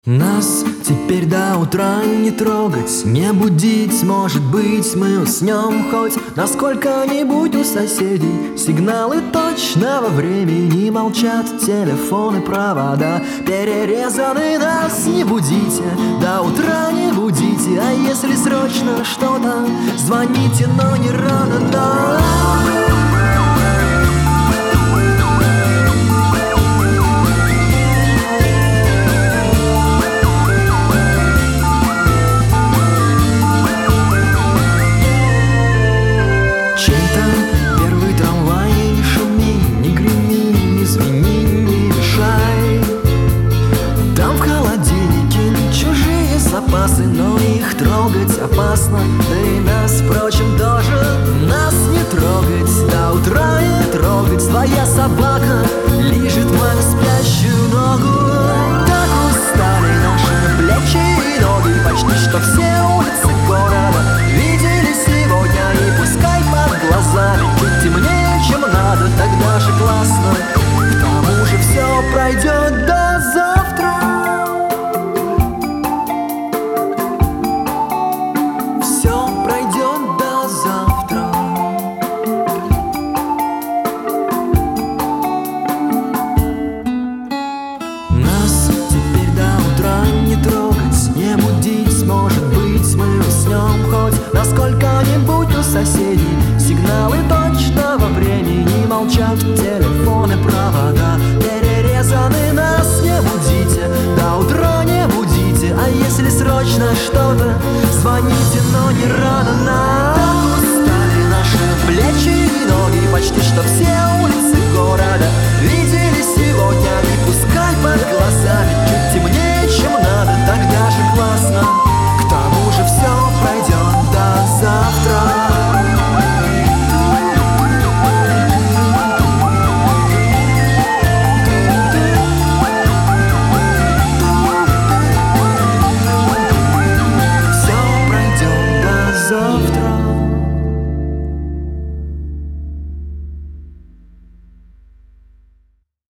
Нас теперь до утра не трогать, не будить. Может быть, мы уснем хоть на сколько-нибудь у соседей. Сигналы точного времени молчат, телефоны, провода перерезаны. Нас не будите, до утра не будите. А если срочно что-то, звоните, но не рано, да. Но их трогать опасно, да и нас, впрочем, тоже. Нас не трогать, до утра не трогать. Твоя собака лижет мою спящую ногу. Так устали наши плечи и ноги, почти что все улицы города видели сегодня. И пускай под глазами чуть темнее, чем надо, тогда же классно. К тому же все пройдет до завтра. Сколько-нибудь у соседей сигналы точного времени молчат, телефоны, провода перерезаны. Нас не будите, до утра не будите. А если срочно что-то, звоните, но не рано. Так устали наши плечи и ноги, почти что все улицы города видели сегодня. И пускай под глазами чуть темнее, чем надо, тогда же классно. К тому же все пройдет до завтра. Все пройдет до завтра.